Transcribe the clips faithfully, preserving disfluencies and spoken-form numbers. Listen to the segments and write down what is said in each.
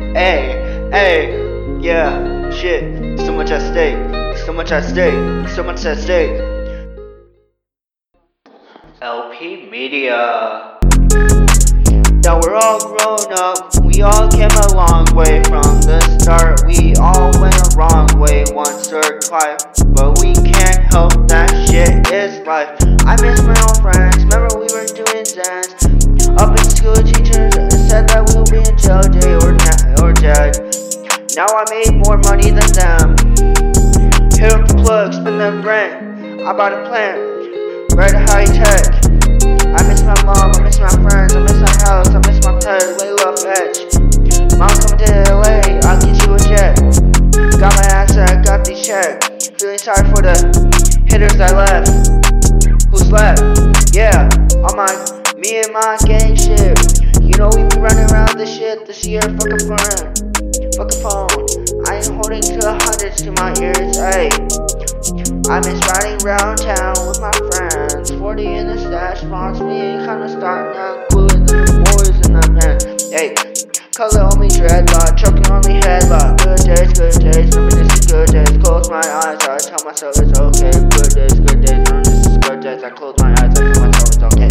Hey, hey, yeah, shit, so much at stake, so much at stake, so much at stake. L P Media. Now we're all grown up, we all came a long way from the start. We all went a wrong way once or twice, but we can't help that shit is life. I miss my old friends, remember we were doing dance. Up in school, teachers said that we'll be in jail, day or, or dead. Now I made more money than them. Hit up the plug, spend the rent. I bought a plant, right to high tech. I miss my mom, I miss my friends, I miss my house, I miss my pet, way love edge. Mom coming to L A, I'll get you a jet. Got my asset, got these checks. Feeling sorry for the hitters that left. Who's left? Yeah, all my, me and my gang shit. You know we be running around this shit this year, fuck a phone, fuck a phone. I ain't holding to the hundreds to my ears, ayy. I miss riding round town with my friends. forty in the stash spots, me ain't kinda starting out cooler than the boys in the band. Hey, color on me dreadlock, choking on me headlock. Good days, good days, reminiscing good days. Close my eyes, I tell myself it's okay. Good days, good days, reminiscing good days. I close my eyes, I tell myself it's okay.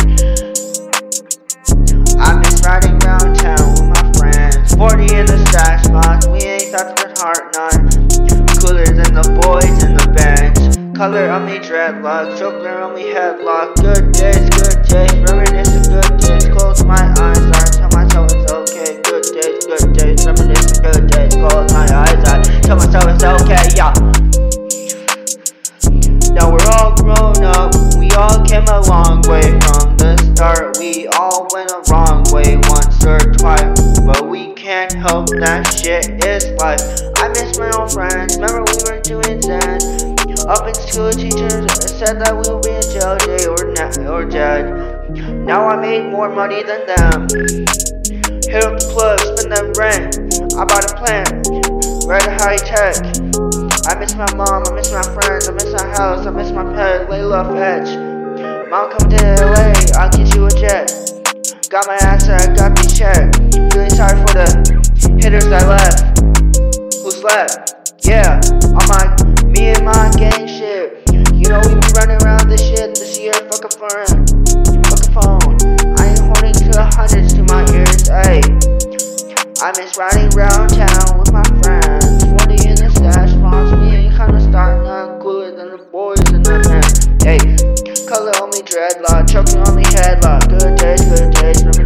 I miss riding round town with my friends. forty in the stash spots, we ain't thought that heart none. Cooler than the boys in the band. Color on me dreadlock, choker on me headlock. Good days, good days, reminiscing good days. Close my eyes, I tell myself it's okay. Good days, good days, reminiscing good days. Close my eyes, I tell myself it's okay, yeah. Now we're all grown up, we all came a long way from the start. We all went a wrong way once or twice, but we can't help that shit is life. I miss my old friends, remember we were doing that. Up in school, teachers said that we'll be in jail, day or, or dead. Now I made more money than them. Hit up the plug, spend the rent. I bought a plant, right to high tech. I miss my mom, I miss my friends, I miss my house, I miss my pet, lay love edge. Mom coming to L A, I'll get you a jet. Got my asset, got these checks. Feeling sorry for the hitters that left. Who's left? Yeah, all my, me and my gang shit. You know we be running around this shit this year, fuck a phone, fuck a phone. I ain't holding to the hundreds to my ears, ayy. I miss riding round town with my friends. forty in the stash spots, we ain't kinda starting out cooler than the boys in the band. Hey, color on me dreadlock, choking on me headlock. Good days, good days.